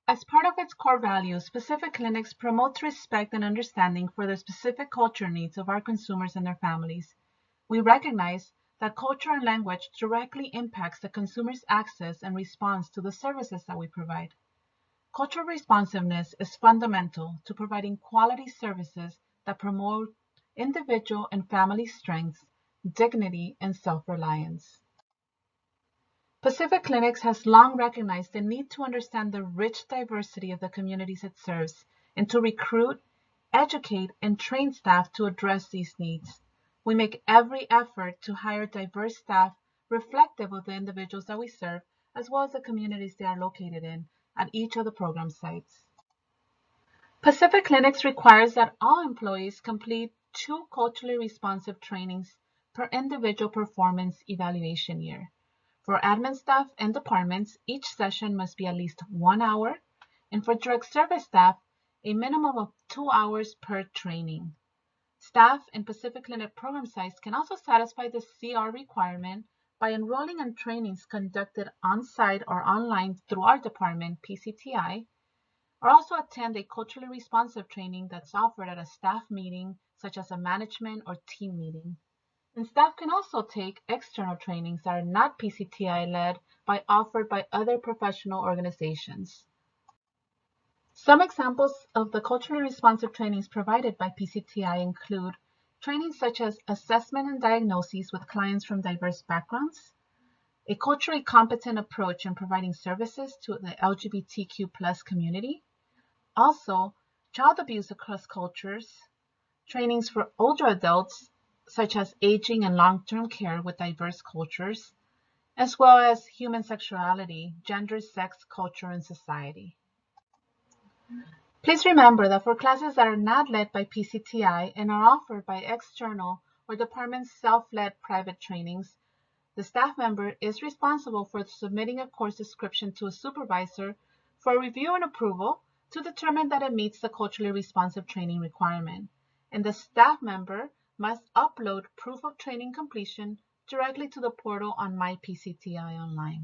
As part of its core values, Pacific Clinics promotes respect and understanding for the specific culture needs of our consumers and their families. We recognize that culture and language directly impacts the consumer's access and response to the services that we provide. Cultural responsiveness is fundamental to providing quality services that promote individual and family strengths, dignity, and self-reliance. Pacific Clinics has long recognized the need to understand the rich diversity of the communities it serves and to recruit, educate, and train staff to address these needs. We make every effort to hire diverse staff reflective of the individuals that we serve, as well as the communities they are located in at each of the program sites. Pacific Clinics requires that all employees complete 2 culturally responsive trainings per individual performance evaluation year. For admin staff and departments, each session must be at least 1 hour, and for direct service staff, a minimum of 2 hours per training. Staff in Pacific Clinic program sites can also satisfy the CR requirement by enrolling in trainings conducted on-site or online through our department, PCTI, or also attend a culturally responsive training that's offered at a staff meeting, such as a management or team meeting. And staff can also take external trainings that are not PCTI-led but offered by other professional organizations. Some examples of the culturally responsive trainings provided by PCTI include trainings such as assessment and diagnoses with clients from diverse backgrounds, a culturally competent approach in providing services to the LGBTQ+ community, also child abuse across cultures, trainings for older adults such as aging and long-term care with diverse cultures, as well as human sexuality, gender, sex, culture, and society. Please remember that for classes that are not led by PCTI and are offered by external or department self-led private trainings, the staff member is responsible for submitting a course description to a supervisor for review and approval to determine that it meets the culturally responsive training requirement, and the staff member must upload proof of training completion directly to the portal on MyPCTI Online.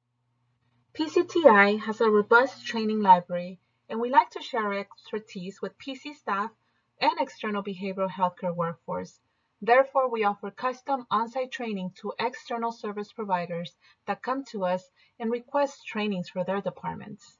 PCTI has a robust training library, and we like to share our expertise with PC staff and external behavioral healthcare workforce. Therefore, we offer custom on-site training to external service providers that come to us and request trainings for their departments.